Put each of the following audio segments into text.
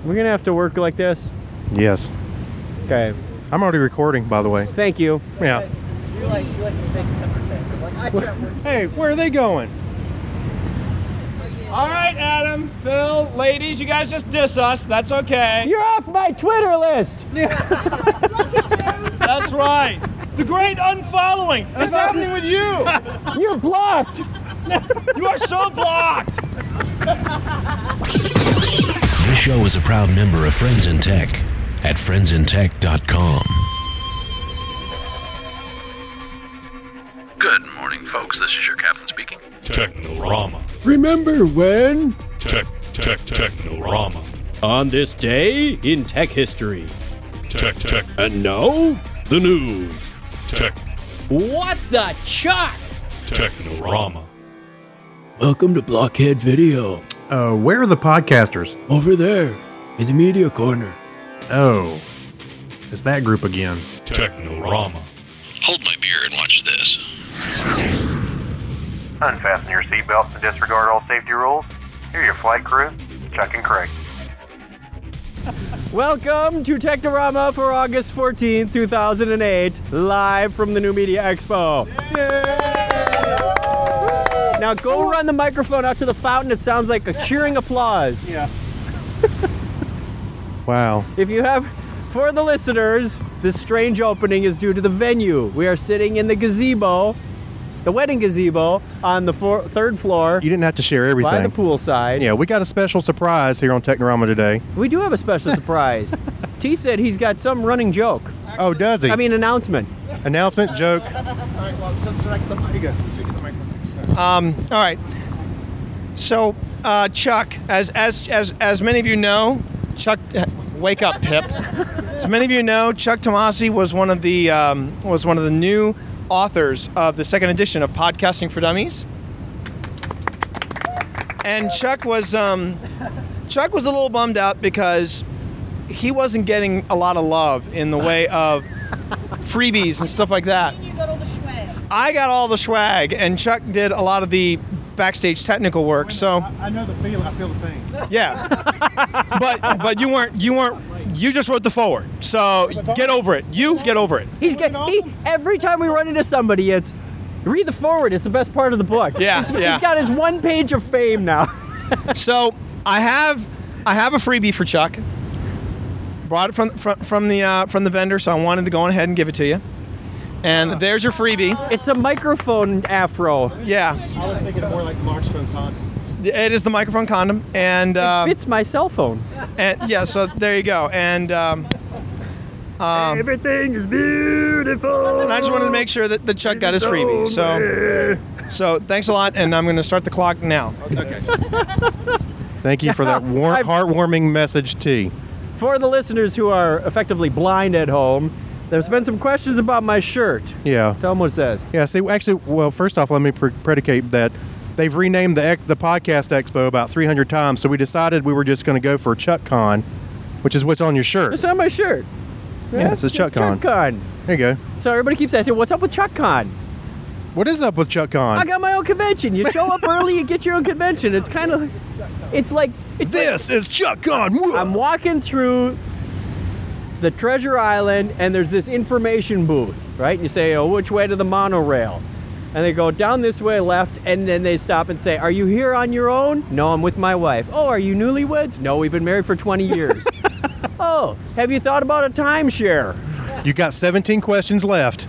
We're going to have to work like this? Yes. Okay. I'm already recording, by the way. Thank you. Yeah. You like to take 10%. Hey, where are they going? All right, Adam, Phil, ladies, you guys just diss us. That's okay. You're off my Twitter list. That's right. The great unfollowing is happening with you. You're blocked. You are so blocked. This show is a proud member of Friends in Tech at friendsintech.com. Good morning, folks. This is your captain speaking. Technorama. Remember when? Technorama. On this day in tech history. Tech. And now, the news. Tech. What the chuck? Technorama. Welcome to Blockhead Video. Where are the podcasters? Over there, in the media corner. Oh, it's that group again. Technorama. Hold my beer and watch this. Unfasten your seatbelts and disregard all safety rules. Here are your flight crew, Chuck and Craig. Welcome to Technorama for August 14th, 2008, live from the New Media Expo. Now go run the microphone out to the fountain. It sounds like a cheering applause. Yeah. Wow. If you have, for the listeners, this strange opening is due to the venue. We are sitting in the gazebo, the wedding gazebo, on the third floor You didn't have to share everything. by the poolside. Yeah, we got a special surprise here on Technorama today. We do have a special surprise. T said he's got some running joke. Oh, does he? I mean, announcement. Announcement, joke. All right, well, select the mic. All right. So, Chuck, as many of you know, Chuck, wake up, Pip. As many of you know, Chuck Tomasi was one of the new authors of the second edition of Podcasting for Dummies. And Chuck was a little bummed out because he wasn't getting a lot of love in the way of freebies and stuff like that. You got all the swag. I got all the swag, and Chuck did a lot of the backstage technical work. So I know the feeling. I feel the pain. yeah, but you weren't. You just wrote the forward. So get over it. You get over it. Every time we run into somebody, it's read the forward. It's the best part of the book. Yeah, He's yeah. got his one page of fame now. So I have a freebie for Chuck. Brought it from the vendor, so I wanted to go ahead and give it to you. And there's your freebie. It's a microphone afro. Yeah. I was thinking more like microphone condom. It is the microphone condom, and It's my cell phone. and yeah. So there you go. And Everything is beautiful. and I just wanted to make sure that Chuck got his freebie. So thanks a lot, and I'm going to start the clock now. Okay. Thank you for that heartwarming message, T. For the listeners who are effectively blind at home, there's been some questions about my shirt. Yeah. Tell them what it says. Yeah, see, actually, well, first off, let me predicate that they've renamed the Podcast Expo about 300 times, so we decided we were just going to go for ChuckCon, which is what's on your shirt. It's on my shirt. Yeah, it says ChuckCon. ChuckCon. There you go. So everybody keeps asking, what's up with ChuckCon? What is up with ChuckCon? I got my own convention. You show up early, you get your own convention. It's kind of, it's like This is ChuckCon. I'm walking through the Treasure Island, and there's this information booth, right? And you say, oh, which way to the monorail? And they go down this way left, and then they stop and say, are you here on your own? No, I'm with my wife. Oh, are you newlyweds? No, we've been married for 20 years. Oh, have you thought about a timeshare? You got 17 questions left.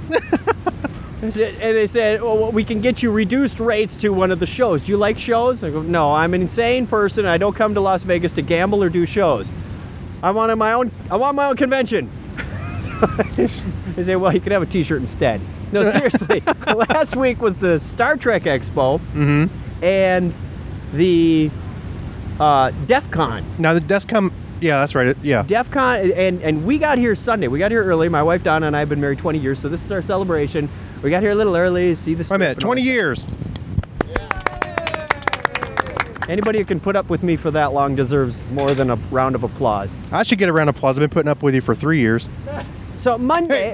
And they said, well, we can get you reduced rates to one of the shows. Do you like shows? I go, no, I'm an insane person. I don't come to Las Vegas to gamble or do shows. I want my own convention. They say, well, you could have a t-shirt instead. No, seriously. Last week was the Star Trek Expo and the DEF CON. Now, the DEF CON, yeah, that's right. Yeah. DEF CON, and we got here Sunday. We got here early. My wife Donna and I have been married 20 years, so this is our celebration. We got here a little early, see this. Wait a minute, 20 years. Anybody who can put up with me for that long deserves more than a round of applause. I should get a round of applause. I've been putting up with you for 3 years. So Monday,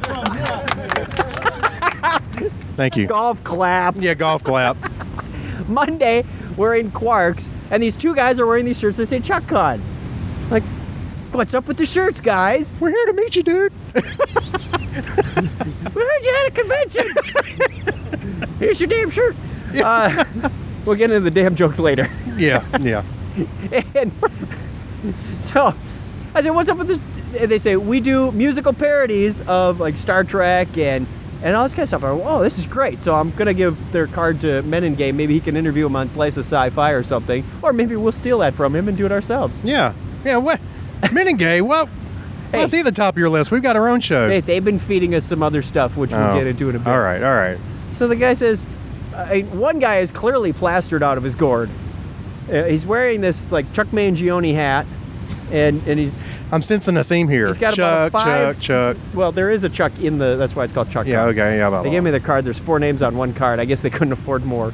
Thank you. golf clap. Yeah, golf clap. Monday, we're in Quarks, and these two guys are wearing these shirts that say ChuckCon. Like, what's up with the shirts, guys? We're here to meet you, dude. We heard you had a convention. Here's your damn shirt. We'll get into the damn jokes later. Yeah. And so I said, what's up with this? And they say, we do musical parodies of like Star Trek and all this kind of stuff. I go, oh, this is great. So I'm going to give their card to Meningame. Maybe he can interview him on Slice of Sci-Fi or something. Or maybe we'll steal that from him and do it ourselves. Yeah. What? Meningay, well, Hey. let's see the top of your list. We've got our own show. Hey, they've been feeding us some other stuff, which we'll get into in a bit. All right. So the guy says, one guy is clearly plastered out of his gourd. He's wearing this like Chuck Mangione hat, and he's I'm sensing a theme here. He's got Chuck, about five. Chuck. Well, there is a Chuck in the. That's why it's called Chuck. Yeah, card. okay, yeah. They gave me the card. There's 4 names on one card. I guess they couldn't afford more.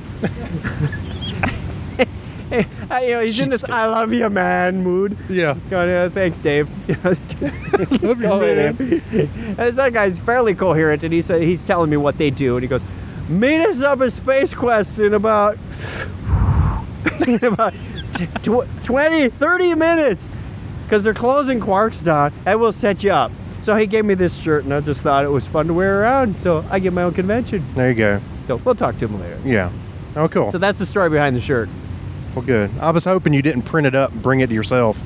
He's in this "I love you, man" mood. Yeah. Going, thanks, Dave. Love you, man. And this other guy's fairly coherent, and he's telling me what they do, and he goes, "Meet us up at Space Quest in about 20, 30 minutes, because they're closing Quarks down, and we'll set you up." So he gave me this shirt, and I just thought it was fun to wear around, so I get my own convention. There you go. So we'll talk to him later. Yeah. Oh, cool. So that's the story behind the shirt. Well, good. I was hoping you didn't print it up and bring it to yourself.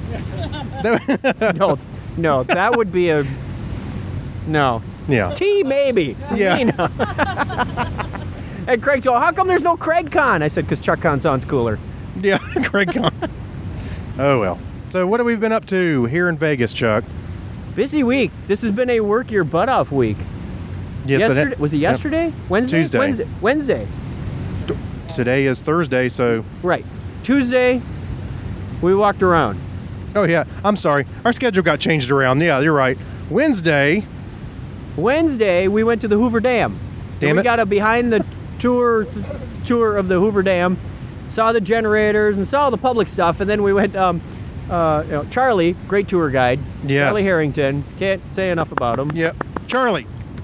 No, that would be a... No. Yeah. T, maybe. Yeah. Nina. And Craig told, how come there's no Craig Con? I said, because Chuck Con sounds cooler. Yeah, Craig Con. Oh, well. So what have we been up to here in Vegas, Chuck? Busy week. This has been a work your butt off week. Yes, yesterday, was it yesterday? Yep. Wednesday? Tuesday. Wednesday. Today is Thursday, so... Right. Tuesday, we walked around. Oh, yeah. I'm sorry. Our schedule got changed around. Yeah, you're right. Wednesday, we went to the Hoover Dam. Damn We it. got a behind the tour of the Hoover Dam, saw the generators and saw all the public stuff, and then we went, Charlie, great tour guide. Yes. Charlie Harrington. Can't say enough about him. Yep. Charlie.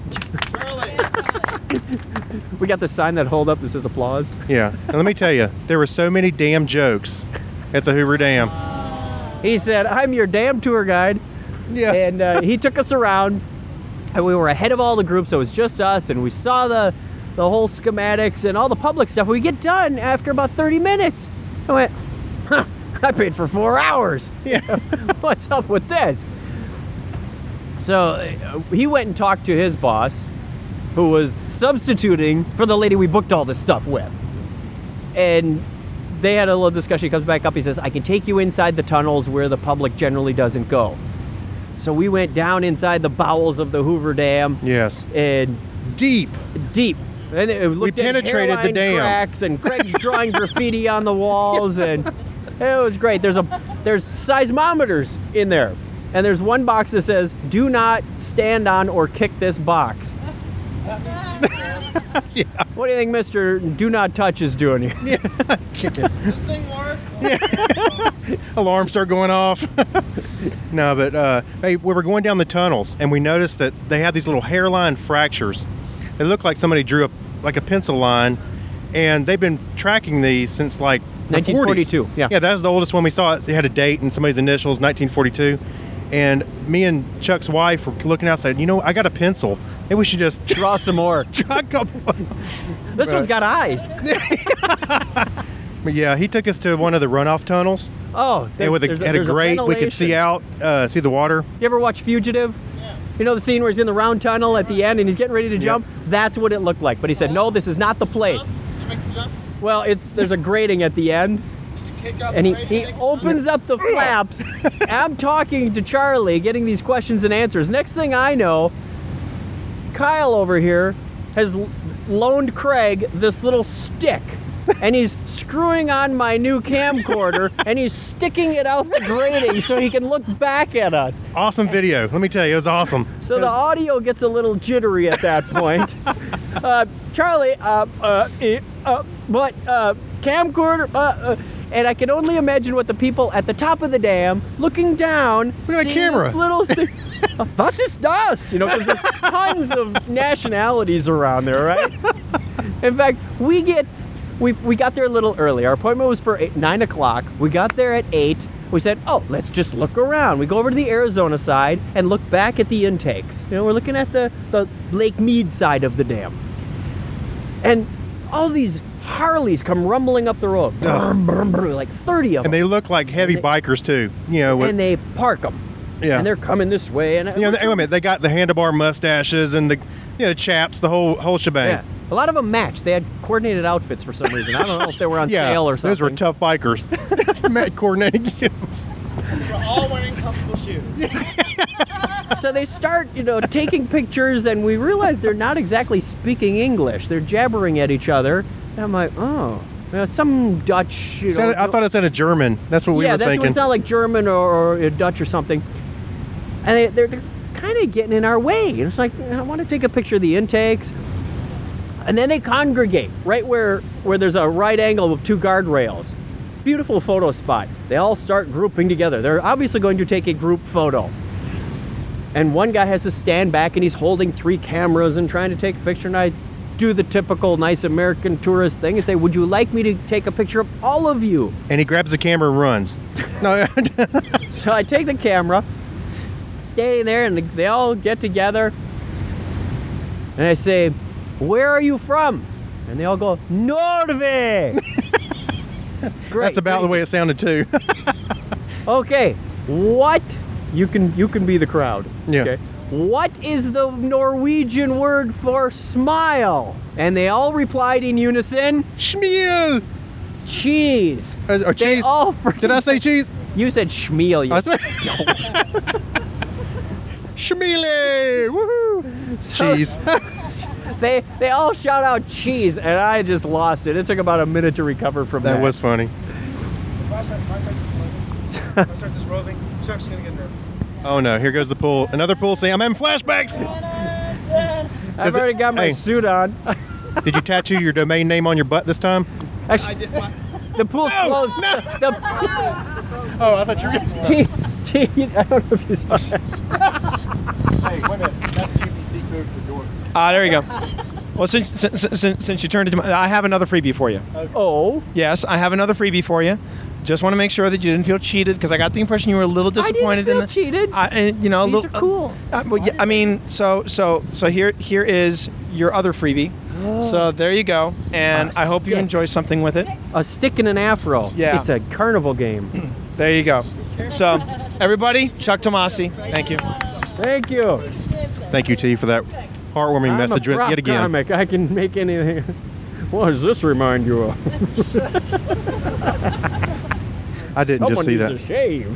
We got the sign that hold up that says applause. Yeah. And let me tell you, there were so many damn jokes at the Hoover Dam. He said, I'm your damn tour guide. Yeah. And he took us around, and we were ahead of all the groups, so it was just us, and we saw the whole schematics and all the public stuff. We get done after about 30 minutes. I went, huh, I paid for 4 hours. Yeah. What's up with this? So he went and talked to his boss, who was substituting for the lady we booked all this stuff with. And they had a little discussion. He comes back up, he says, I can take you inside the tunnels where the public generally doesn't go. So we went down inside the bowels of the Hoover Dam. Yes. And Deep. And it looked We penetrated at the dam. cracks, and Craig's drawing graffiti on the walls, and it was great. There's seismometers in there. And there's one box that says, do not stand on or kick this box. Yeah. What do you think Mr. Do Not Touch is doing here? Yeah. Kick it. This thing work? Yeah. Alarms start going off. No, but hey, we were going down the tunnels, and we noticed that they have these little hairline fractures. They look like somebody drew a pencil line, and they've been tracking these since like the 1942. 40s. Yeah. Yeah, that was the oldest one we saw. It had a date and somebody's initials, 1942. And me and Chuck's wife were looking outside. I got a pencil. Maybe we should just Draw some more. draw a couple. This one's got eyes. But yeah, he took us to one of the runoff tunnels. Oh, And had a grate. We could see out, see the water. You ever watch Fugitive? Yeah. You know the scene where he's in the round tunnel at the end and he's getting ready to jump? That's what it looked like. But he said, no, this is not the place. Did you make the jump? Well, there's a grating at the end. Did you kick out And the he opens up the flaps. I'm talking to Charlie, getting these questions and answers. Next thing I know, Kyle over here has loaned Craig this little stick. And he's screwing on my new camcorder, and he's sticking it out the grating so he can look back at us. Awesome video. Let me tell you, it was awesome. So the audio gets a little jittery at that point. Charlie, camcorder, and I can only imagine what the people at the top of the dam looking down. Look at that seeing camera. this little stick. Was ist das? Because there's tons of nationalities around there, right? In fact, we got there a little early. Our appointment was for 9 o'clock. We got there at 8. We said, oh, let's just look around. We go over to the Arizona side and look back at the intakes. We're looking at the Lake Mead side of the dam. And all these Harleys come rumbling up the road. Like 30 of them. And they look like heavy bikers too. And they park them. Yeah. And they're coming this way. And wait a minute, they got the handlebar mustaches and the chaps, the whole shebang. Yeah. A lot of them matched. They had coordinated outfits for some reason. I don't know if they were on sale or something. Those were tough bikers. Matt coordinated. We're all wearing comfortable shoes. So they start, taking pictures, and we realize they're not exactly speaking English. They're jabbering at each other. And I'm like, oh, some Dutch. I thought it sounded German. That's what we were thinking. Yeah, it's not like German or Dutch or something. And they're kind of getting in our way. And it's like, I want to take a picture of the intakes. And then they congregate right where there's a right angle with two guardrails. Beautiful photo spot. They all start grouping together. They're obviously going to take a group photo. And one guy has to stand back and he's holding 3 cameras and trying to take a picture. And I do the typical nice American tourist thing and say, would you like me to take a picture of all of you? And he grabs the camera and runs. No. So I take the camera, standing there, and they all get together. And I say, where are you from? And they all go, Norway. Great, That's about the way it sounded too. Okay, what? You can be the crowd. Yeah. Okay. What is the Norwegian word for smile? And they all replied in unison, Schmiel. Cheese. Or cheese? Did I say cheese? You said schmeal. Schmiele. Woohoo. Cheese. They all shout out cheese, and I just lost it. It took about a minute to recover from that. That was funny. If I start this roving, Chuck's going to get nervous. Oh no, here goes the pool. Another pool scene. I'm having flashbacks. I've already got my suit on. Did you tattoo your domain name on your butt this time? Actually, I did. the pool's closed. No. Oh, I thought you were going I don't know if you saw that. Hey, wait a minute. That's the UPC code for door. There you go. Well, since you turned it to me, I have another freebie for you. Oh? Yes, I have another freebie for you. Just want to make sure that you didn't feel cheated, because I got the impression you were a little disappointed I didn't feel cheated. These are cool. Well, yeah, I mean, so here is your other freebie. So there you go, and I hope you enjoy something with it. A stick and an afro. Yeah. It's a carnival game. There you go. So, everybody, Chuck Tomasi, thank you. Thank you. Thank you, T, for that heartwarming I'm message a prop yet again. comic. I can make anything. What does this remind you of? I didn't just see that. Someone needs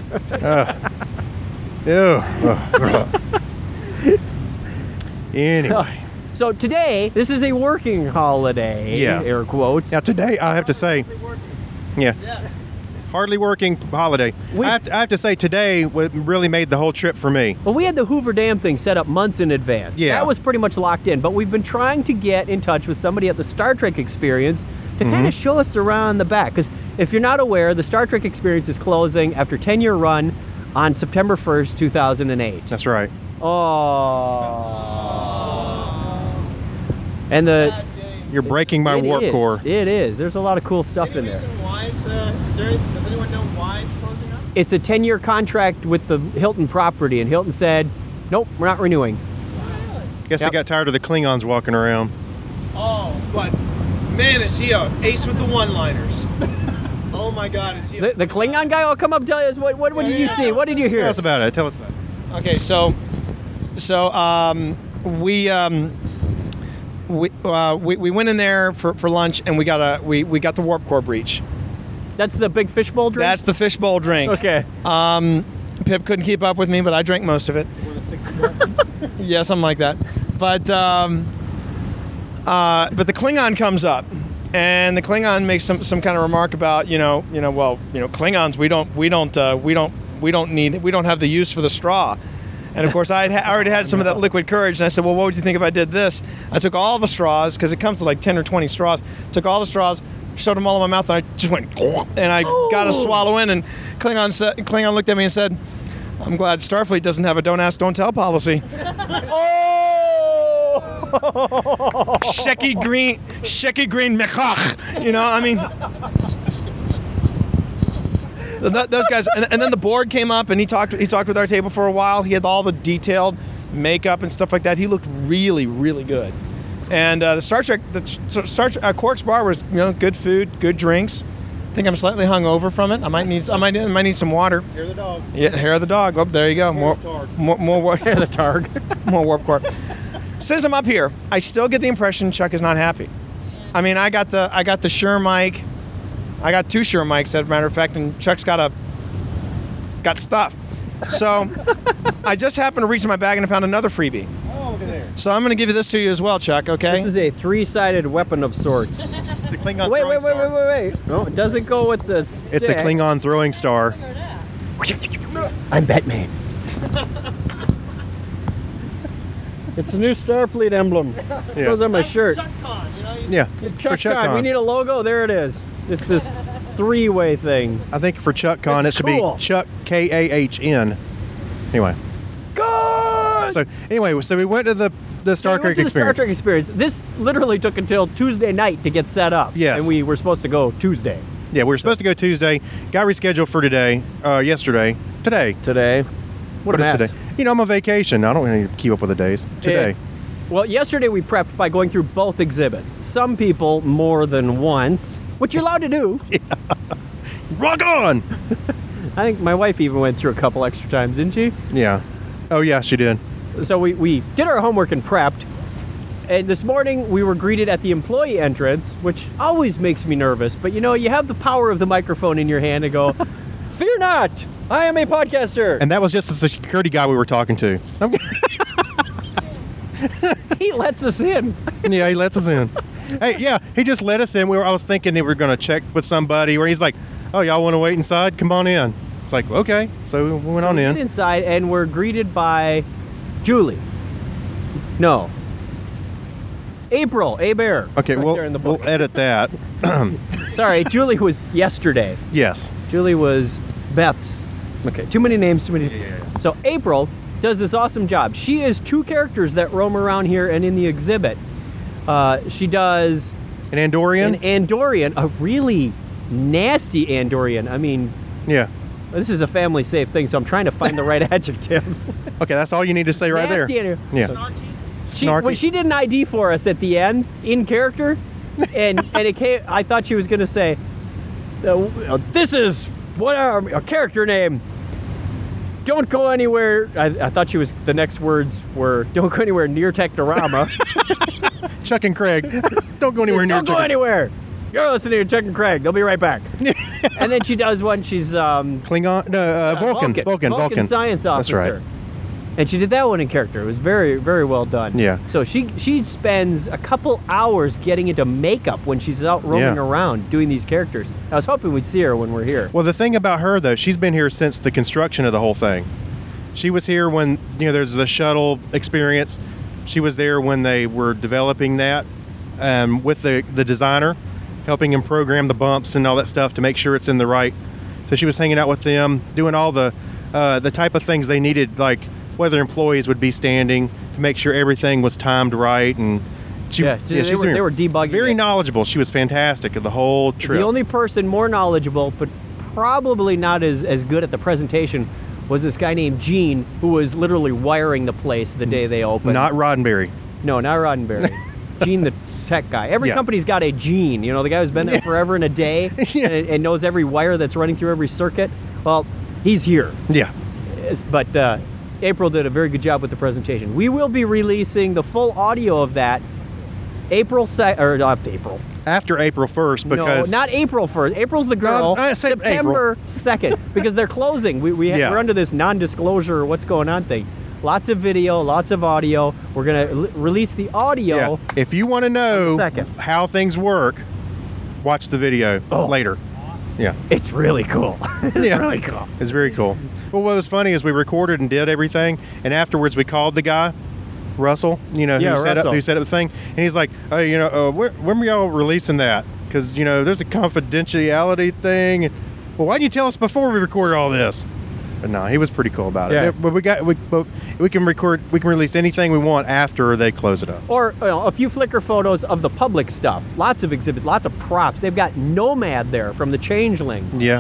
a shave. Anyway. So today, this is a working holiday. Yeah. Air quotes. Now today, I have to say, yeah, hardly working holiday. I have to say today what really made the whole trip for me. Well, we had the Hoover Dam thing set up months in advance. Yeah. That was pretty much locked in, but we've been trying to get in touch with somebody at the Star Trek Experience to kind of show us around the back. Because if you're not aware, the Star Trek Experience is closing after a 10-year run on September 1st, 2008. That's right. And You're breaking my warp core. It is. There's a lot of cool stuff in there. Does anyone know why it's closing up? It's a 10-year contract with the Hilton property, and Hilton said, nope, we're not renewing. Guess they got tired of the Klingons walking around. Oh, but man, is he a ace with the one-liners. Oh my God, is he The Klingon guy will come up and tell us, what did you see? What did you hear? Tell us about it. Okay, so we went in there for lunch, and we got the warp core breach. That's the big fishbowl drink? That's the fishbowl drink. Okay. Pip couldn't keep up with me, but I drank most of it. Yeah, something like that. But the Klingon comes up, and the Klingon makes some kind of remark about Klingons we don't have the use for the straw. And of course, I already had some of that liquid courage, and I said, well, what would you think if I did this? I took all the straws, because it comes to like 10 or 20 straws, took all the straws, shoved them all in my mouth, and I just went, and I got to swallow in, and Klingon looked at me and said, I'm glad Starfleet doesn't have a don't ask, don't tell policy. Shecky green mechach, I mean. Those guys, and then the board came up, and he talked with our table for a while. He had all the detailed makeup and stuff like that. He looked really, really good. And the Star Trek Quark's Bar was, good food, good drinks. I think I'm slightly hungover from it. I might need some water. Hair of the dog. Yeah, hair of the dog. Oh, there you go. More Hair of the targ. more warp core. Since I'm up here, I still get the impression Chuck is not happy. I mean, I got the Shure mic. I got 2 Shure mics, as a matter of fact, and Chuck's got stuff. So I just happened to reach in my bag and I found another freebie. Oh, look at there. So I'm going to give you this to you as well, Chuck. Okay? This is a 3-sided weapon of sorts. It's a Klingon Wait. throwing star. Wait. No, it doesn't go with the stick. It's a Klingon throwing star. I'm Batman. It's a new Starfleet emblem. It goes on my shirt. Yeah. For ChuckCon. We need a logo. There it is. It's this 3-way thing. I think for ChuckCon, it That's should cool. be Chuck KAHN. Anyway. Good! So we went to the Star We went Trek to the experience. Star Trek experience. This literally took until Tuesday night to get set up. Yes. And we were supposed to go Tuesday. Yeah, we were supposed to go Tuesday. Got rescheduled for today. Today. Today. What a What is mess. today? I'm on vacation. I don't need to keep up with the days. Today. Well, yesterday we prepped by going through both exhibits. Some people more than once, which you're allowed to do. Rock on! I think my wife even went through a couple extra times, didn't she? Yeah. Oh, yeah, she did. So we did our homework and prepped. And this morning we were greeted at the employee entrance, which always makes me nervous. But you have the power of the microphone in your hand and go, "Fear not, I am a podcaster." And that was just the security guy we were talking to. He lets us in. Yeah, he lets us in. Hey, yeah, he just let us in. I was thinking they were going to check with somebody where he's like, "Oh, y'all want to wait inside? Come on in." It's like, okay. So we went on We in. get inside and we're greeted by Julie. No. April, A-Bear. Okay, right there in the book. we'll edit that. Sorry, Julie was yesterday. Yes. Julie was Beth's. Okay, too many names, too many. So April does this awesome job. She is 2 characters that roam around here and in the exhibit. She does An Andorian? an Andorian, a really nasty Andorian. I mean, Yeah. this is a family safe thing, so I'm trying to find the right adjectives. Okay, that's all you need to say right there. Nasty Andorian. Yeah. When she did an ID for us at the end, in character, and it came. I thought she was going to say, "This is what a character name. Don't go anywhere." I thought the next words were, "Don't go anywhere near Technorama." Chuck and Craig. Don't go anywhere near Don't go Chuck. anywhere. You're listening to Chuck and Craig. They'll be right back. And then she does one. She's Klingon? No, Vulcan. Science officer. That's right. And she did that one in character. It was very, very well done. Yeah. So she spends a couple hours getting into makeup when she's out roaming Yeah. around doing these characters. I was hoping we'd see her when we're here. Well, the thing about her, though, she's been here since the construction of the whole thing. She was here when, there's the shuttle experience. She was there when they were developing that with the designer, helping him program the bumps and all that stuff to make sure it's in the right. So she was hanging out with them, doing all the type of things they needed, like whether employees would be standing to make sure everything was timed right. And They were debugging very it. knowledgeable. She was fantastic at the whole trip. The only person more knowledgeable, but probably not as good at the presentation, was this guy named Gene, who was literally wiring the place the day they opened. Not Roddenberry. No, not Roddenberry. Gene, the tech guy. Every Yeah. company's got a Gene. The guy who's been there forever and a day and knows every wire that's running through every circuit. Well, he's here. Yeah. But April did a very good job with the presentation. We will be releasing the full audio of that After April 1st, because no, not April 1st. April's the girl. I said September 2nd, because they're closing. We're under this non-disclosure what's going on thing. Lots of video, lots of audio. We're going to release the audio. If you want to know second. how things work, watch the video later. Yeah. It's really cool. It's really cool. It's very cool. Well, what was funny is we recorded and did everything, and afterwards we called the guy, Russell, who set up the thing, and he's like, "Oh, when were y'all releasing that? Because there's a confidentiality thing. Well, why didn't you tell us before we recorded all this?" But no, he was pretty cool about it. Yeah. But we can release anything we want after they close it up. Or a few Flickr photos of the public stuff. Lots of exhibits, lots of props. They've got Nomad there from the Changeling. Yeah.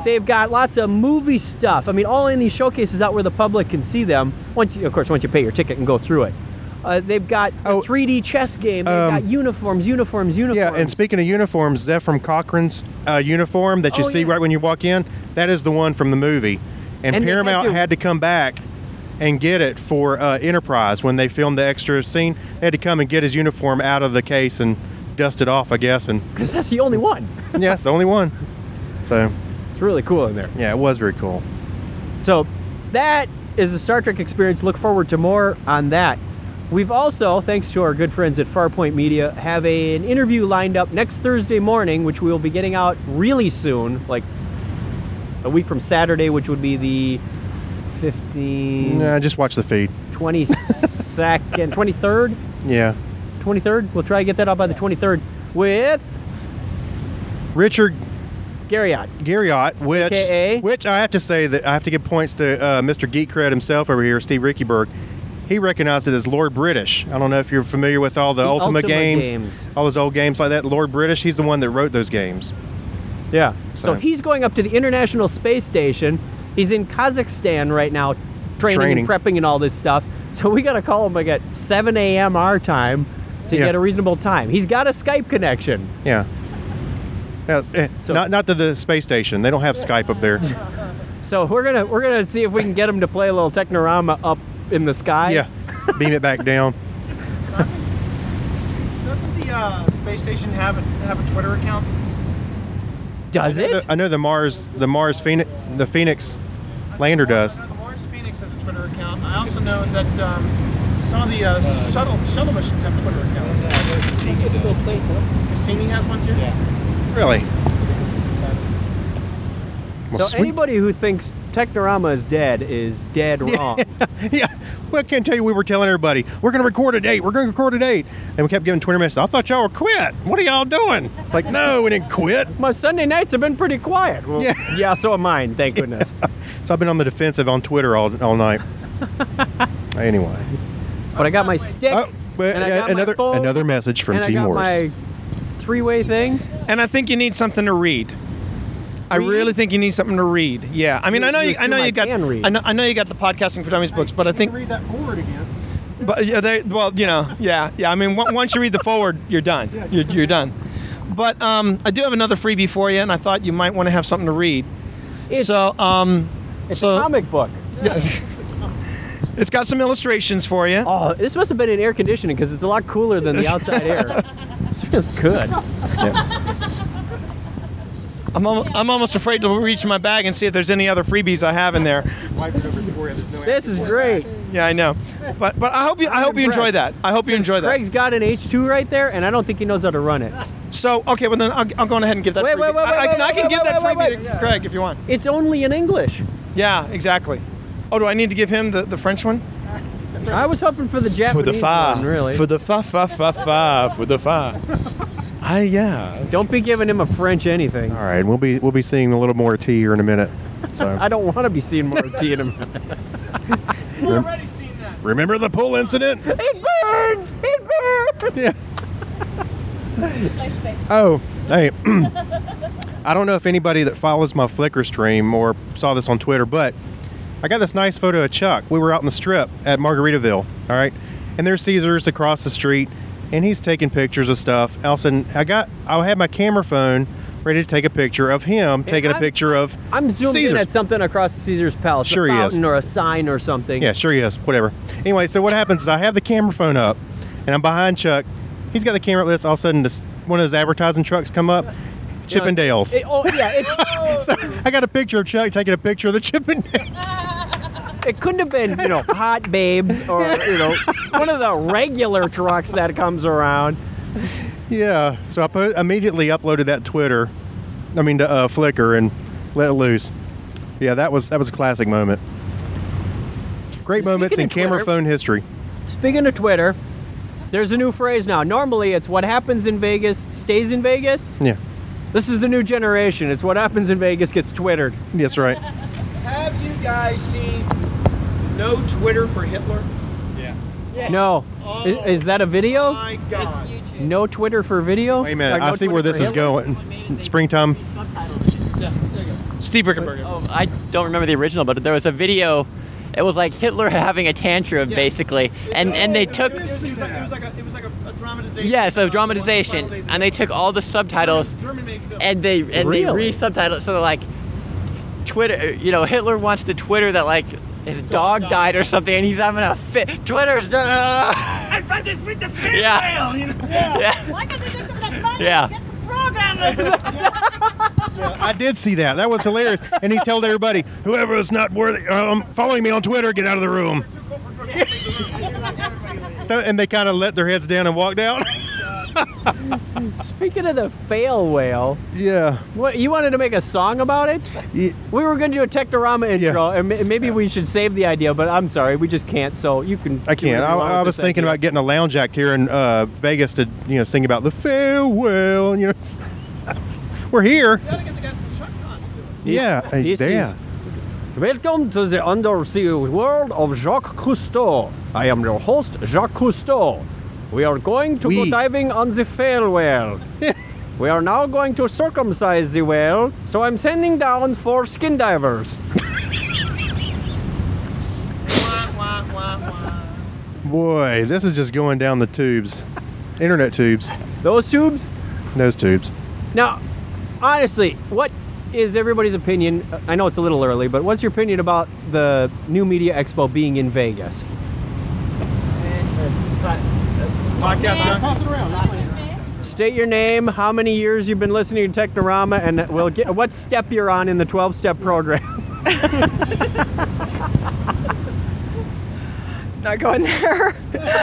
They've got lots of movie stuff. I mean, all in these showcases out where the public can see them. Once you pay your ticket and go through it. They've got a 3D chess game. They've got uniforms. Yeah, and speaking of uniforms, Zephram Cochrane's uniform that you see right when you walk in, that is the one from the movie. And Paramount had to come back and get it for Enterprise when they filmed the extra scene. They had to come and get his uniform out of the case and dust it off, I guess. Because that's the only one. Yeah, it's the only one. So it's really cool in there. Yeah, it was very cool. So that is the Star Trek experience. Look forward to more on that. We've also, thanks to our good friends at Farpoint Media, have an interview lined up next Thursday morning, which we will be getting out really soon, like a week from Saturday, which would be the 15th. Nah, just watch the feed. 22nd, 23rd? Yeah. 23rd? We'll try to get that out by the 23rd with Richard Garriott, which I have to say that I have to give points to Mr. Geek Cred himself over here, Steve Rickyberg. He recognized it as Lord British. I don't know if you're familiar with all the Ultima games, all those old games like that. Lord British, he's the one that wrote those games. Yeah. So he's going up to the International Space Station. He's in Kazakhstan right now, training and prepping and all this stuff. So we got to call him like at 7 a.m. our time to get a reasonable time. He's got a Skype connection. Yeah. Not to the space station. They don't have Skype up there. So we're gonna see if we can get him to play a little Technorama up in the sky. Yeah. Beam it back down. Doesn't the space station have a Twitter account? Does it? I know the Mars Phoenix lander does. The Mars Phoenix has a Twitter account. I also know that some of the shuttle missions have Twitter accounts. Cassini has one too. Yeah. Really? Well, so anybody who thinks Technorama is dead wrong. Yeah. Well, I can't tell you, we were telling everybody, we're going to record a date. And we kept giving Twitter messages. I thought y'all were quit. What are y'all doing? It's like, no, we didn't quit. My Sunday nights have been pretty quiet. Well, yeah, so have mine, thank goodness. So I've been on the defensive on Twitter all night. Anyway. But I got my stick. And I got another my phone, another message from and T. I got Morris. my three-way thing. And I think you need something to read. I really think you need something to read. Yeah, I mean, I know you got the Podcasting for Dummies books, but I think read that forward again. But yeah. I mean, once you read the forward, you're done. You're done. But I do have another freebie for you, and I thought you might want to have something to read. It's a comic book. Yes. It's got some illustrations for you. Oh, this must have been in air conditioning because it's a lot cooler than the outside air. It's good. Yeah. I'm almost afraid to reach in my bag and see if there's any other freebies I have in there. This is great. Yeah, I know. But I hope you enjoy that. I hope you enjoy that. Greg's got an H2 right there, and I don't think he knows how to run it. So, okay, well then I'll go on ahead and give that freebie. I can give that freebie to Craig if you want. It's only in English. Yeah, exactly. Oh, do I need to give him the French one? I was hoping for the Japanese one, really. For the fa, for the fa. Yeah. Don't be giving him a French anything. All right, we'll be seeing a little more tea here in a minute. So I don't want to be seeing more tea in a minute. We've already seen that. Remember the pool incident? It burns! It burns! Yeah. Oh, hey. I don't know if anybody that follows my Flickr stream or saw this on Twitter, but I got this nice photo of Chuck. We were out in the strip at Margaritaville, all right? And there's Caesars across the street, and he's taking pictures of stuff. All of a sudden, I had my camera phone ready to take a picture of him taking a picture of I'm zoomed Caesars. in at something across the Caesars Palace. Sure a he is. fountain or a sign or something. Yeah, sure he is. Whatever. Anyway, so what happens is I have the camera phone up, and I'm behind Chuck. He's got the camera up this. All of a sudden, one of those advertising trucks come up. Chippendales. So I got a picture of Chuck taking a picture of the Chippendales. It couldn't have been, Hot Babes or, one of the regular trucks that comes around. Yeah, so I immediately uploaded that to Flickr and let it loose. Yeah, that was a classic moment. Great moments in camera phone history. Speaking of Twitter, there's a new phrase now. Normally, it's what happens in Vegas stays in Vegas. Yeah. This is the new generation. It's what happens in Vegas gets Twittered. That's right. Have you guys seen No Twitter for Hitler? Yeah. No. Is that a video? Oh my God. No Twitter for video? Wait a minute. I see where this is going. Springtime. Steve Rickenberger. Oh, I don't remember the original, but there was a video. It was like Hitler having a tantrum, basically, and they took. It was like a dramatization. Yes, a dramatization, and they took all the subtitles and they re-subtitled it. So like, Twitter, Hitler wants to Twitter that like his dog died or something, and he's having a fit. Twitter's. I find this with the fair Yeah. Why can't they take some of that money Yeah. and get some programmers? I did see that. That was hilarious. And he told everybody, whoever is not worthy, following me on Twitter, get out of the room. And they kind of let their heads down and walked out. Speaking of the fail whale, Yeah. what you wanted to make a song about it? Yeah. We were going to do a Technorama intro, and maybe we should save the idea, but I'm sorry, we just can't. So you can. I can't. I was thinking about getting a lounge act here in Vegas to, sing about the farewell. We're here. Yeah. Welcome to the undersea world of Jacques Cousteau. I am your host, Jacques Cousteau. We are going to go diving on the fail whale. We are now going to circumcise the whale, so I'm sending down 4 skin divers. Boy, this is just going down the tubes. Internet tubes. Those tubes? Those tubes. Now, honestly, what is everybody's opinion? I know it's a little early, but what's your opinion about the New Media Expo being in Vegas? State your name, how many years you've been listening to Technorama, and we'll get what step you're on in the 12-step program. Not going there.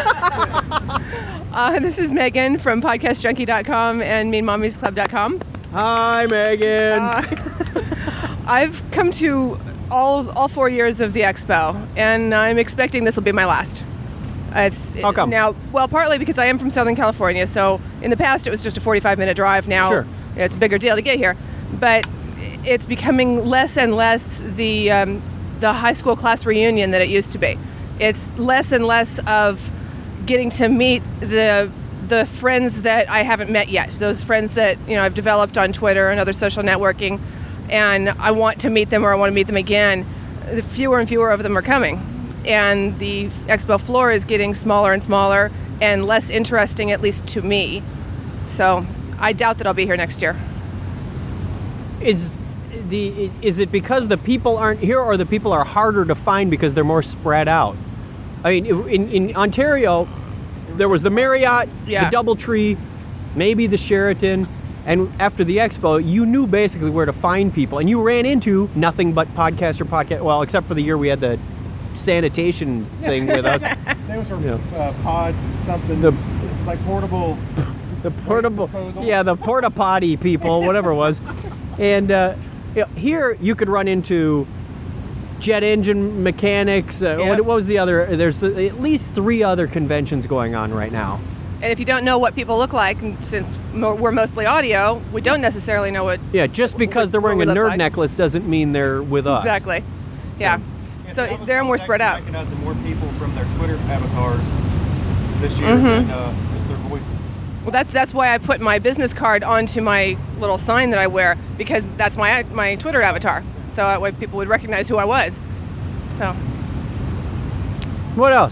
This is Megan from podcastjunkie.com and meanmommiesclub.com. Hi, Megan. I've come to all 4 years of the expo, and I'm expecting this will be my last. How come? Now, well, partly because I am from Southern California, so in the past it was just a 45-minute drive. Now Sure. It's a bigger deal to get here, but it's becoming less and less the high school class reunion that it used to be. It's less and less of getting to meet the friends that I haven't met yet. Those friends that I've developed on Twitter and other social networking, and I want to meet them or I want to meet them again. The fewer and fewer of them are coming. And the expo floor is getting smaller and smaller and less interesting, at least to me. So I doubt that I'll be here next year. Is it because the people aren't here, or the people are harder to find because they're more spread out? I mean, in Ontario, there was the Marriott, the Doubletree, maybe the Sheraton, and after the expo, you knew basically where to find people, and you ran into nothing but podcast. Well, except for the year we had the sanitation thing with us. They was from pod something. Like portable. The portable. Yeah, the porta potty people, whatever it was. And here you could run into jet engine mechanics. What was the other? There's at least 3 other conventions going on right now. And if you don't know what people look like, and since we're mostly audio, we don't necessarily know what. Yeah, just because they're wearing a nerd necklace doesn't mean they're with us. Exactly. Yeah. So they're more spread out. Recognizing more people from their Twitter avatars this year than just their voices. Well, that's why I put my business card onto my little sign that I wear, because that's my Twitter avatar. So that way people would recognize who I was. So. What else?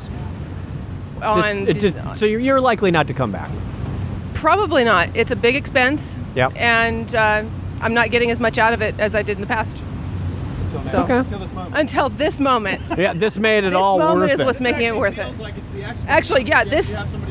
On so you're likely not to come back. Probably not. It's a big expense. Yep. And I'm not getting as much out of it as I did in the past. So, until this moment. Yeah, this made it all worth it. This moment is what's making it worth it. Actually, yeah, this.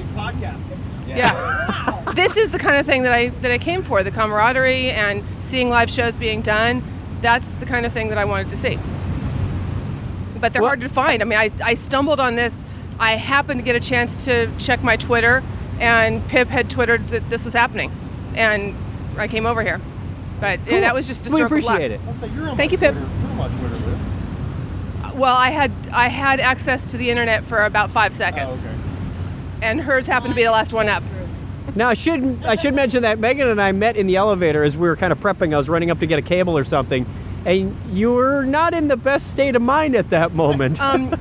Yeah. This is the kind of thing that I came for, the camaraderie and seeing live shows being done. That's the kind of thing that I wanted to see. But they're hard to find. I mean, I stumbled on this. I happened to get a chance to check my Twitter, and Pip had Twittered that this was happening, and I came over here. But Cool. that was just a stroke of luck. We appreciate it. Thank you, Pip. Well, I had access to the internet for about 5 seconds. Oh, okay. And hers happened to be the last one up. Now, I should mention that Megan and I met in the elevator as we were kind of prepping. I was running up to get a cable or something, and you were not in the best state of mind at that moment.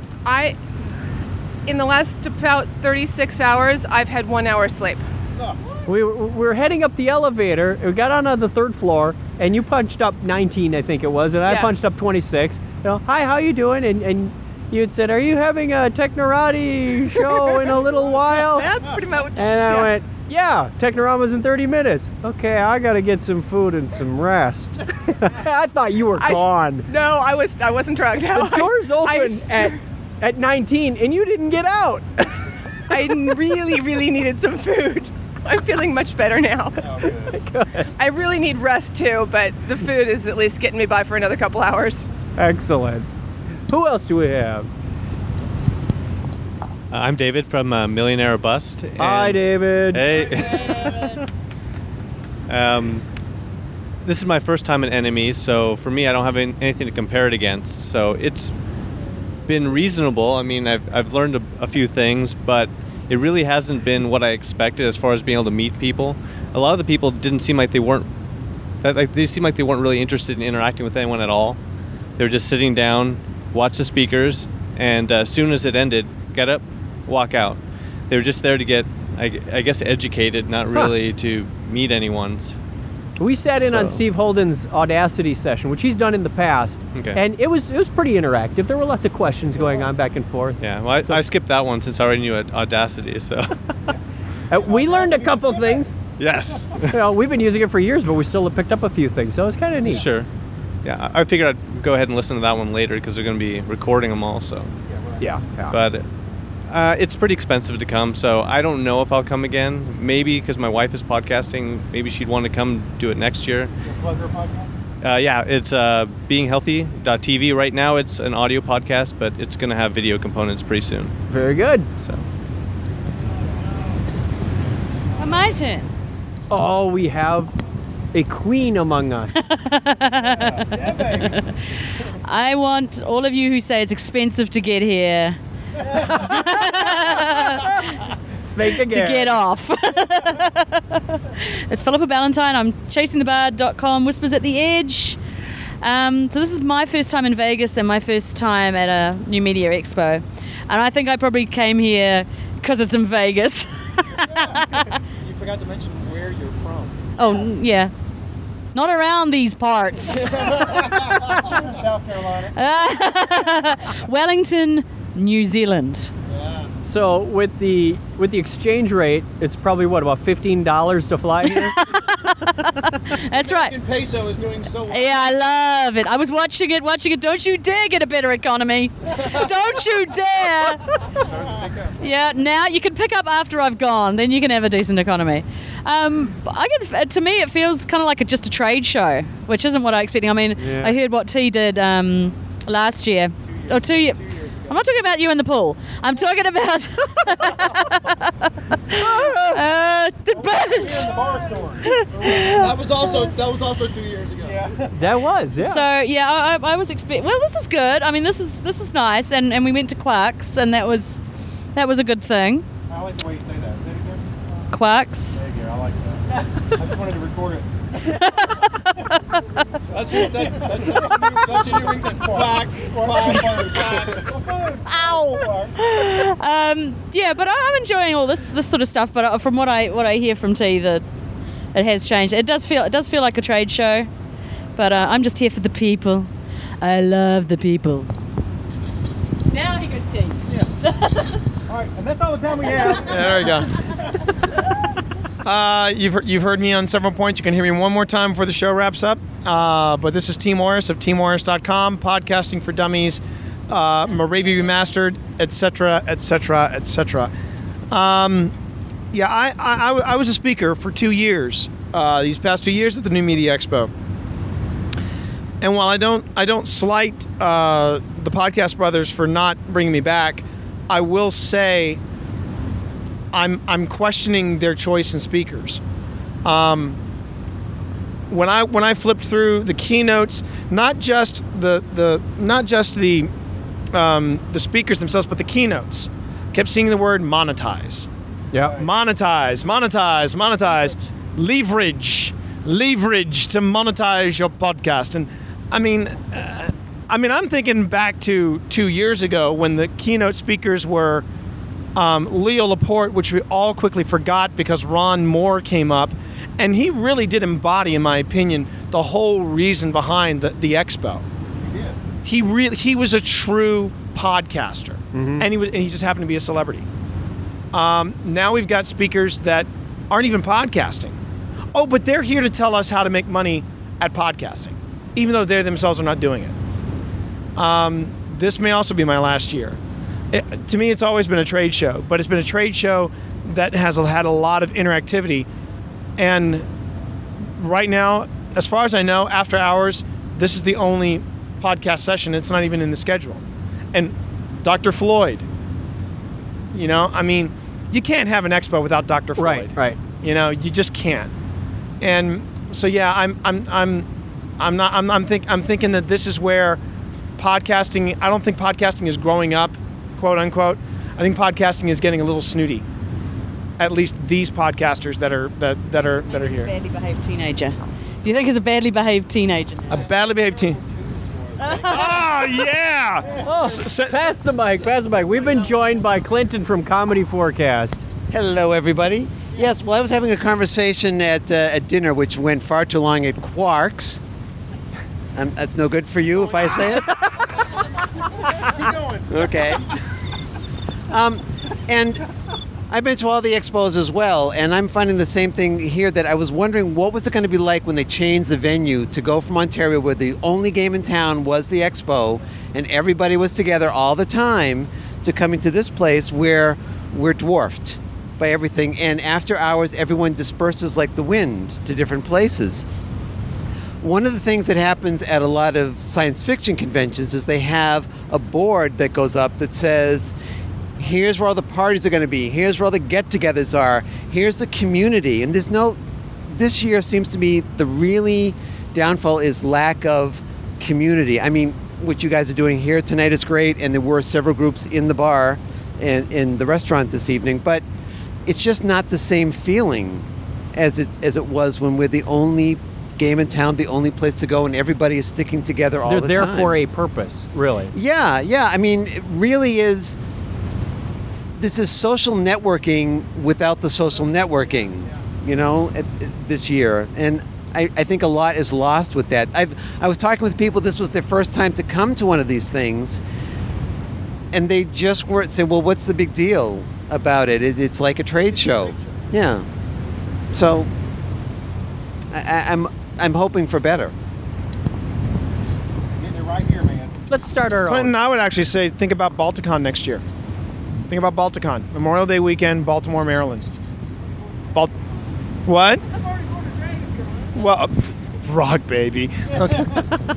In the last about 36 hours, I've had 1 hour sleep. We were heading up the elevator. We got on the 3rd floor, and you punched up 19, I think it was, and I Yeah. punched up 26. Hi, how you doing? And you had said, are you having a Technorati show in a little while? That's pretty much. And I went, yeah, Technorama's in 30 minutes. Okay, I gotta get some food and some rest. I thought you were gone. No, I wasn't drunk. No, The doors open at 19 and you didn't get out. I really, really needed some food. I'm feeling much better now. Good. I really need rest too, but the food is at least getting me by for another couple hours. Excellent. Who else do we have? I'm David from Millionaire or Bust. and- Hi, David. Hey. This is my first time in Enemies, so for me, I don't have anything to compare it against. So it's been reasonable. I mean, I've learned a few things, but it really hasn't been what I expected as far as being able to meet people. A lot of the people didn't seem like they weren't really interested in interacting with anyone at all. They were just sitting down, watch the speakers, and as soon as it ended, get up, walk out. They were just there to get, I guess, educated, not really to meet anyone. We sat in on So- Steve Holden's Audacity session, which he's done in the past, Okay. and it was pretty interactive. There were lots of questions going on back and forth. Yeah, well, I skipped that one since I already knew Audacity, so. We learned a couple things. Yes. We've been using it for years, but we still have picked up a few things, so it's kind of neat. Sure. Yeah, I figured I'd go ahead and listen to that one later because they're going to be recording them all, so. Yeah. But it's pretty expensive to come, so I don't know if I'll come again. Maybe because my wife is podcasting, maybe she'd want to come do it next year. Plug her podcast? Yeah, it's beinghealthy.tv. Right now it's an audio podcast, but it's going to have video components pretty soon. Very good. So. My turn. Oh, we have a queen among us. I want all of you who say it's expensive to get here to get off. It's Philippa Ballantyne. I'm chasingthebard.com, Whispers at the Edge. So this is my first time in Vegas and my first time at a New Media Expo. And I think I probably came here because it's in Vegas. You forgot to mention where you're from. Oh, yeah. Not around these parts. South Carolina. Wellington, New Zealand. So with the exchange rate, it's probably what, about $15 to fly here? That's right. American peso is doing so well. Yeah, I love it. I was watching it. Don't you dare get a better economy. Don't you dare. Yeah, now you can pick up after I've gone. Then you can have a decent economy. To me, it feels kind of like just a trade show, which isn't what I expected. I mean, Yeah. I heard what T did last year. 2 years. I'm not talking about you in the pool. I'm talking about the birds. That was also 2 years ago. That was, yeah. So yeah, I was expecting. Well, this is good. I mean, this is nice, and we went to Quarks, and that was a good thing. I like the way you say that. Say it again. Quarks. There you go. I like that. I just wanted to record it. That's your new ringtone. Quacks. Ow. Yeah, but I'm enjoying all this sort of stuff. But from what I hear from T, that it has changed. It does feel like a trade show. But I'm just here for the people. I love the people. Now he goes T. All right, and that's all the time we have. There we go. You've heard me on several points. You can hear me one more time before the show wraps up. But this is T Morris of TMorris.com, podcasting for dummies, Moravia Remastered, etc., etc., etc. Yeah, I was a speaker for 2 years. These past 2 years at the New Media Expo. And while I don't slight the Podcast Brothers for not bringing me back, I will say I'm questioning their choice in speakers. When I flipped through the keynotes, not just the speakers themselves, but the keynotes, kept seeing the word monetize. Yeah. Monetize. Leverage to monetize your podcast. And I mean, I'm thinking back to 2 years ago when the keynote speakers were Leo Laporte, which we all quickly forgot because Ron Moore came up, And he really did embody, in my opinion, the whole reason behind the expo. He was a true podcaster, and he just happened to be a celebrity. Now we've got speakers that aren't even podcasting. Oh, but they're here to tell us how to make money at podcasting, even though they themselves are not doing it. This may also be my last year. To me, it's always been a trade show, but it's been a trade show that has had a lot of interactivity. And right now, as far as I know, after hours, this is the only podcast session. It's not even in the schedule. And Dr. Floyd, you know, I mean, you can't have an expo without Dr. Floyd. Right. You know, you just can't. And so, yeah, I'm thinking that this is where podcasting. I don't think podcasting is growing up, quote unquote. I think podcasting is getting a little snooty. At least these podcasters that are here. A badly behaved teenager. Do you think it's a badly behaved teenager? A badly behaved teen. Oh yeah! Pass the mic. We've been joined by Clinton from Comedy Forecast. Hello, everybody. Yes, well, I was having a conversation at dinner, which went far too long at Quarks. That's no good for you if I say it. Keep going. Okay. And I've been to all the expos as well, and I'm finding the same thing here, that I was wondering what was it going to be like when they changed the venue to go from Ontario, where the only game in town was the expo, and everybody was together all the time, to coming to this place where we're dwarfed by everything, and after hours everyone disperses like the wind to different places. One of the things that happens at a lot of science fiction conventions is they have a board that goes up that says, here's where all the parties are going to be. Here's where all the get-togethers are. Here's the community. And this year seems to be the really downfall is lack of community. I mean, what you guys are doing here tonight is great, and there were several groups in the bar and in the restaurant this evening, but it's just not the same feeling as it was when we're the only game in town, the only place to go, and everybody is sticking together all the time. They're there for a purpose, really. Yeah. I mean, it really is. This is social networking without the social networking, you know, this year. And I think a lot is lost with that. I was talking with people, this was their first time to come to one of these things, and they just weren't saying, well, what's the big deal about it? It's like a trade show. Yeah. So I'm hoping for better. They're right here, man. Let's start our Clinton, own. I would actually say think about Balticon next year. Think about Balticon. Memorial Day weekend, Baltimore, Maryland. What? Well, rock, baby. Okay.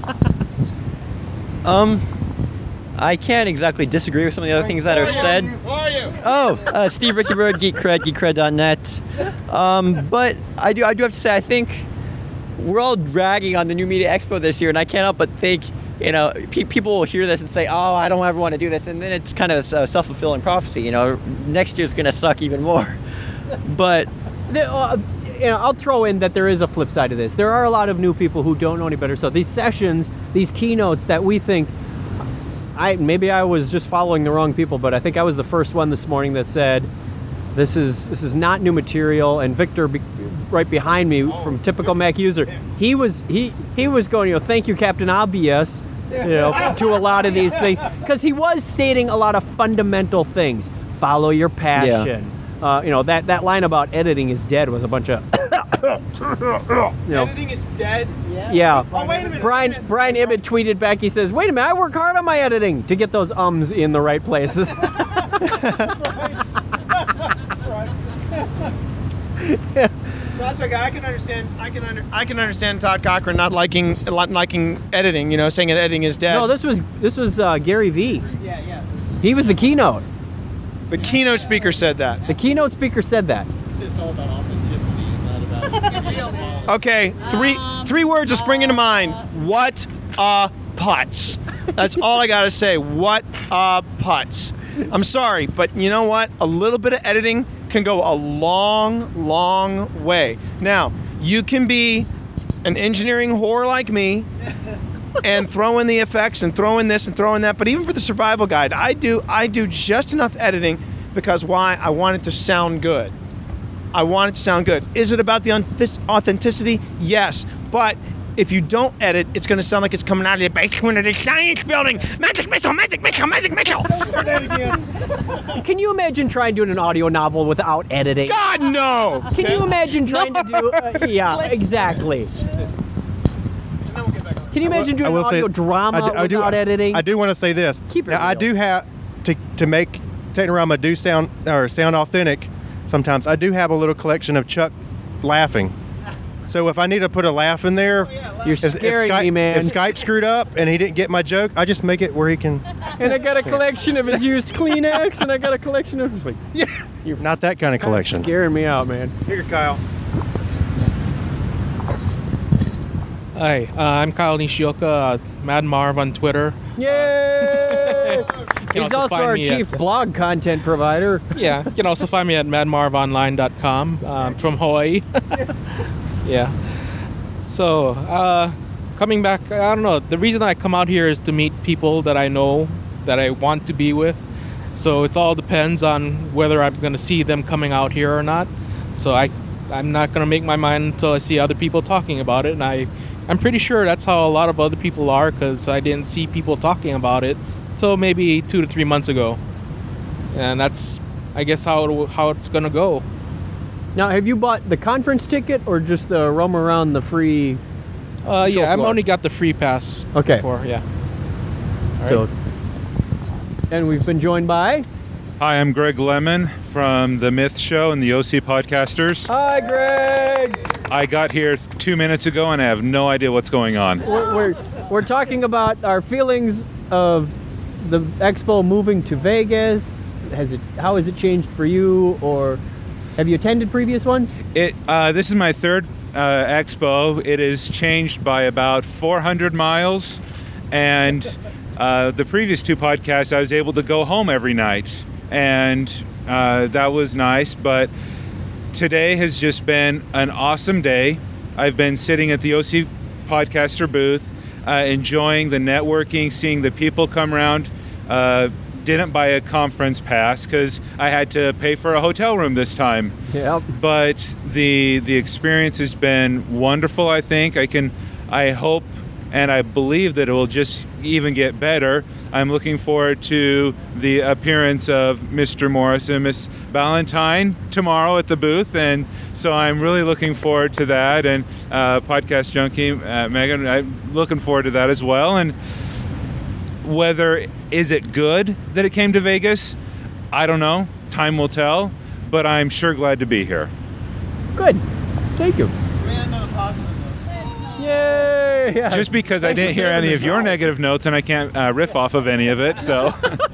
I can't exactly disagree with some of the other things that are said. Who are you? Oh, Steve Ricky Bird, geekcred.net. But I do have to say, I think we're all ragging on the New Media Expo this year, and I can't help but think, you know, people will hear this and say, oh, I don't ever want to do this, and then it's kind of a self-fulfilling prophecy. You know, next year's going to suck even more. But You know, I'll throw in that there is a flip side to this. There are a lot of new people who don't know any better. So these sessions, these keynotes that we think, maybe I was just following the wrong people, but I think I was the first one this morning that said, this is not new material. And Victor, right behind me, from Typical Mac User, he was going, you know, thank you, Captain Obvious, you know, to a lot of these things, because he was stating a lot of fundamental things. Follow your passion. Yeah. You know, that line about editing is dead was a bunch of you know. Editing is dead? Yeah. Oh, wait a minute. Brian Ibbett tweeted back, he says, wait a minute, I work hard on my editing to get those ums in the right places. That's right, I can understand Todd Cochran not liking editing, you know, saying that editing is dead. No, this was Gary Vee. Yeah. He was the keynote. The keynote speaker said that. The keynote speaker said that. It's all about authenticity, not about Okay, three words are springing to mind. What putz. That's all I gotta say. What putz. I'm sorry, but you know what? A little bit of editing can go a long, long way. Now, you can be an engineering whore like me and throw in the effects and throw in this and throw in that, but even for the survival guide, I do just enough editing because why? I want it to sound good. I want it to sound good. Is it about the authenticity? Yes. But if you don't edit, it's going to sound like it's coming out of the basement of the science building. Magic missile, magic missile, magic missile. Can you imagine trying to do an audio novel without editing? God, no! Can you imagine trying to do... yeah, exactly. Can you imagine doing an audio drama without editing? I do want to say this. Keep it now, I real. do have, to make Technorama do sound authentic, sometimes I do have a little collection of Chuck laughing. So if I need to put a laugh in there, You're scaring me, man. If Skype screwed up and he didn't get my joke, I just make it where he can. And I got a collection of his used Kleenex, and I got a collection of... Like, You're not that kind of collection. scaring me out, man. Here, Kyle. Hi, I'm Kyle Nishioka, Mad Marv on Twitter. Yay! He's also also find our me chief blog content provider. Yeah, you can also find me at madmarvonline.com from Hawaii. Yeah. So, coming back, I don't know. The reason I come out here is to meet people that I know, that I want to be with. So it all depends on whether I'm going to see them coming out here or not. So I'm not going to make my mind until I see other people talking about it. And I'm pretty sure that's how a lot of other people are, because I didn't see people talking about it until maybe 2 to 3 months ago. And that's, I guess, how it's going to go. Now, have you bought the conference ticket or just the roam around the free? Yeah, I've only got the free pass. Okay. Before, yeah. All right. So, and we've been joined by. Hi, I'm Greg Lemon from The Myth Show and the OC Podcasters. Hi, Greg. I got here 2 minutes ago and I have no idea what's going on. We're talking about our feelings of the expo moving to Vegas. How has it changed for you, or have you attended previous ones? This is my third expo. It has changed by about 400 miles, and the previous two podcasts I was able to go home every night, and that was nice. But today has just been an awesome day. I've been sitting at the OC Podcaster booth, enjoying the networking, seeing the people come around. Didn't buy a conference pass because I had to pay for a hotel room this time. Yep. But the experience has been wonderful. I think I hope and I believe that it will just even get better. I'm looking forward to the appearance of Mr. Morris and Miss Ballantyne tomorrow at the booth, and so I'm really looking forward to that. And Podcast Junkie, Megan, I'm looking forward to that as well. And is it good that it came to Vegas? I don't know. Time will tell. But I'm sure glad to be here. Good. Thank you. Yay! Yeah. Just because I didn't hear any of your negative notes and I can't riff off of any of it, so.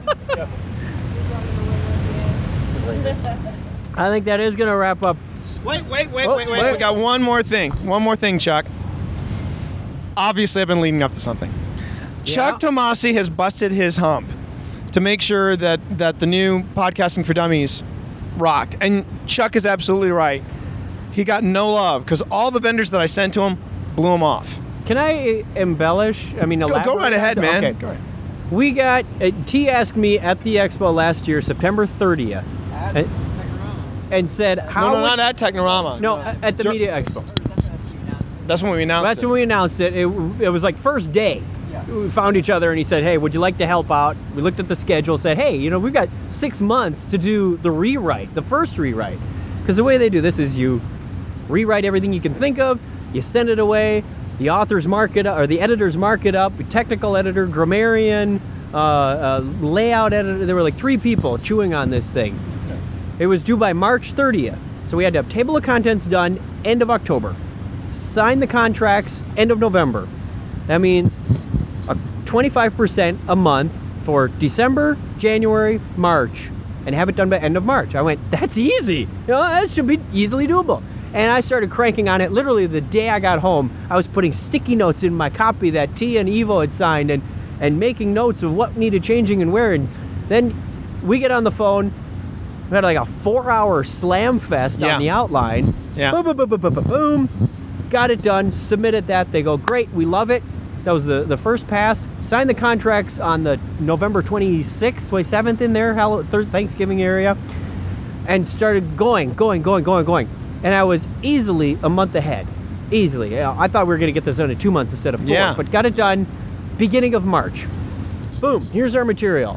I think that is going to wrap up. Wait. We got one more thing. One more thing, Chuck. Obviously, I've been leading up to something. Chuck Tomasi has busted his hump to make sure that the new Podcasting for Dummies rocked. And Chuck is absolutely right. He got no love because all the vendors that I sent to him blew him off. Can I embellish? I mean, elaborate? Go right ahead, man. Okay. Go ahead. We got, T asked me at the expo last year, September 30th, and said, how No, not at Technorama. No, at the Media Expo. That's when we announced it. That's when we announced it. It was like first day. We found each other and he said, hey, would you like to help out? We looked at the schedule, said, hey, we've got 6 months to do the rewrite, the first rewrite. Because the way they do this is you rewrite everything you can think of, you send it away, the authors mark it up, or the editors mark it up, technical editor, grammarian, layout editor. There were like 3 people chewing on this thing. It was due by March 30th. So we had to have table of contents done end of October. Sign the contracts end of November. That means 25% a month for December, January, March, and have it done by end of March. I went, that's easy. That should be easily doable. And I started cranking on it literally the day I got home. I was putting sticky notes in my copy that T and Evo had signed and making notes of what needed changing and where. And then we get on the phone. We had like a 4-hour slam fest on the outline. Yeah. Boom. Got it done. Submitted that. They go, great. We love it. That was the first pass. Signed the contracts on the November 26th, 27th in there, Thanksgiving area. and started going. And I was easily a month ahead. Easily. You know, I thought we were going to get this done in 2 months instead of 4, Yeah. but got it done beginning of March. Boom, here's our material.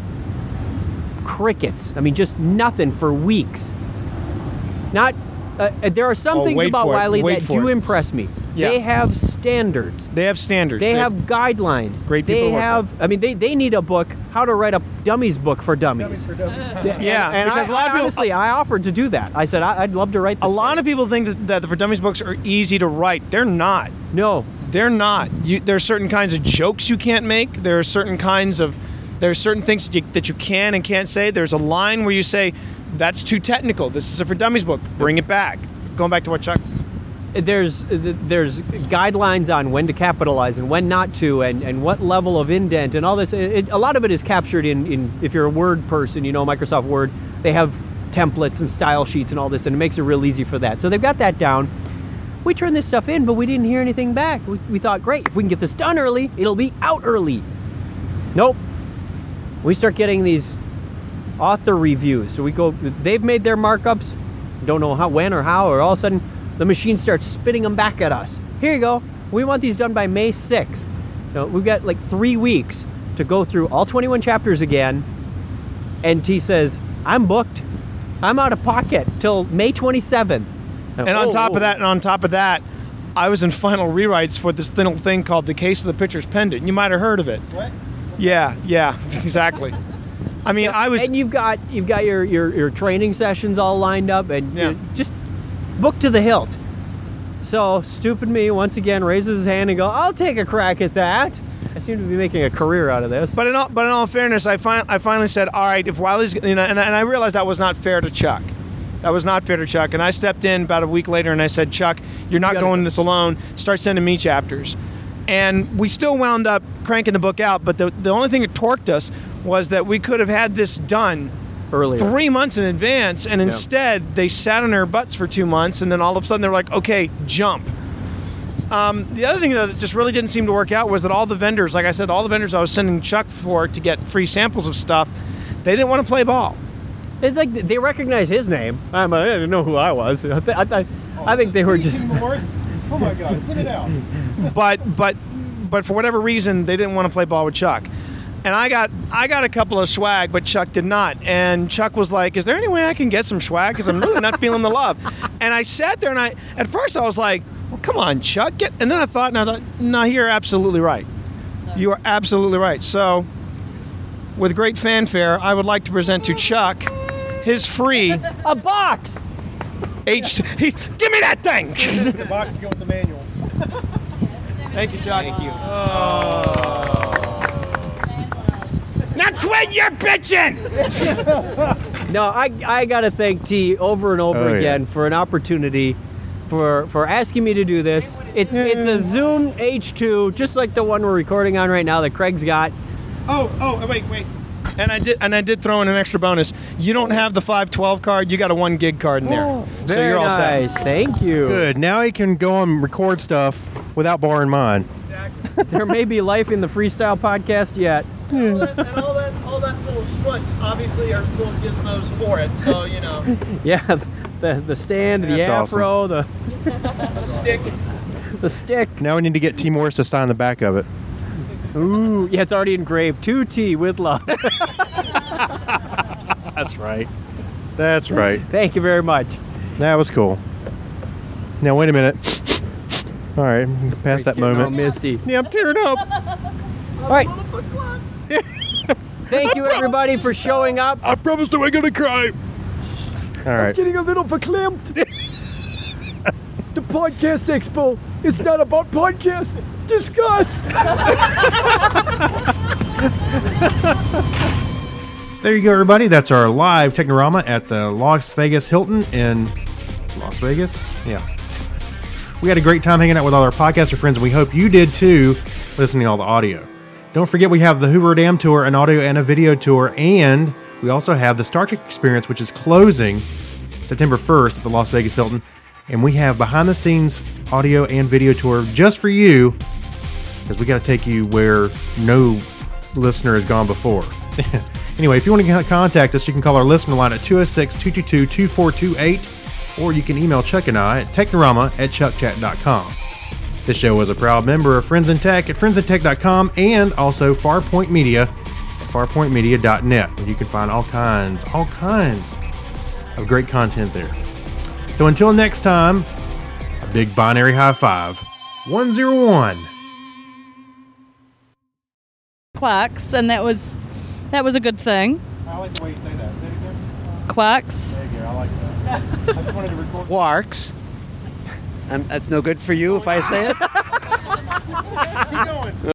Crickets. I mean, just nothing for weeks. Not. There are some things wait about for it. Wiley Wait that for do it. impress me. Yeah. They have standards. They have standards. They have guidelines. Great people They to work have. I mean, they need a book, how to write a dummies book for dummies. Yeah, and because I, a lot of people- honestly, I offered to do that. I said I'd love to write this. A lot of people think that the For Dummies books are easy to write. They're not. No. They're not. There's certain kinds of jokes you can't make. There's certain things that you can and can't say. There's a line where you say, that's too technical. This is a For Dummies book. Bring it back. Going back to what Chuck... There's guidelines on when to capitalize and when not to, and what level of indent and all this. A lot of it is captured in if you're a Word person, you know, Microsoft Word, they have templates and style sheets and all this, and it makes it real easy for that. So they've got that down. We turned this stuff in, but we didn't hear anything back. We thought, great, if we can get this done early, it'll be out early. Nope. We start getting these author reviews. So we go, they've made their markups, don't know how, when or how, or all of a sudden the machine starts spitting them back at us. Here you go. We want these done by May 6th. We've got like 3 weeks to go through all 21 chapters again. And T says, I'm booked. I'm out of pocket till May 27th. And on top of that, I was in final rewrites for this little thing called The Case of the Pitcher's Pendant. You might have heard of it. What? Yeah, exactly. I mean, I was... And you've got your training sessions all lined up, and you're just booked to the hilt. So, stupid me, once again, raises his hand and goes, I'll take a crack at that. I seem to be making a career out of this. But in all fairness, I finally said, all right, if Wiley's... and I realized that was not fair to Chuck. That was not fair to Chuck. And I stepped in about a week later and I said, Chuck, you're not going this alone. Start sending me chapters. And we still wound up cranking the book out, but the only thing that torqued us was that we could have had this done earlier, 3 months in advance, and instead they sat on their butts for 2 months, and then all of a sudden they were like, okay, jump. The other thing that just really didn't seem to work out was that all the vendors, like I said, all the vendors I was sending Chuck for to get free samples of stuff, they didn't want to play ball. It's like they recognize his name. I didn't know who I was. I think they were just... Oh my God, sit it out. But for whatever reason, they didn't want to play ball with Chuck. And I got a couple of swag, but Chuck did not. And Chuck was like, is there any way I can get some swag? Because I'm really not feeling the love. And I sat there and at first I was like, well, come on, Chuck. And then I thought, no, you're absolutely right. You are absolutely right. So with great fanfare, I would like to present to Chuck his free... A box! Give me that thing! The box to go with the manual. Thank you, Chuck. Thank you. Now quit your bitching! No, I got to thank T over and over again for an opportunity for asking me to do this. It's a Zoom H2, just like the one we're recording on right now that Craig's got. Oh, wait. And I did throw in an extra bonus. You don't have the 512 card, you got a 1 gig card in there. Oh, So you're all set. nice. Thank you. Good. Now he can go and record stuff without borrowing mine. There may be life in the freestyle podcast yet. And all that little schmutz obviously are little gizmos for it, so you know. Yeah, the stand, the That's afro, awesome. The stick. the stick. Now we need to get T. Morris to sign the back of it. Ooh, yeah, it's already engraved. 2T with love. That's right. That's right. Thank you very much. That was cool. Now wait a minute. All right, past that moment. Oh, Misty. Yeah, I'm tearing up. All right. Thank you, everybody, for showing up. I promised I wasn't gonna cry. All right. I'm getting a little verklempt. The Podcast Expo. It's not about podcasts. Discuss. So there you go, everybody. That's our live Technorama at the Las Vegas Hilton in Las Vegas. Yeah. We had a great time hanging out with all our podcaster friends, and we hope you did too, listening to all the audio. Don't forget we have the Hoover Dam Tour, an audio and a video tour, and we also have the Star Trek Experience, which is closing September 1st at the Las Vegas Hilton. And we have behind-the-scenes audio and video tour just for you, because we got to take you where no listener has gone before. Anyway, if you want to contact us, you can call our listener line at 206-222-2428, or you can email Chuck and I at technorama@chuckchat.com. This show was a proud member of Friends in Tech at friendsintech.com and also Farpoint Media at farpointmedia.net. And you can find all kinds of great content there. So until next time, a big binary high five. 101. Quacks, and that was a good thing. I like the way you say that. Say it again. Quacks. There you go. I like that. I just wanted to record. Quarks. That's no good for you if I say it? Keep going.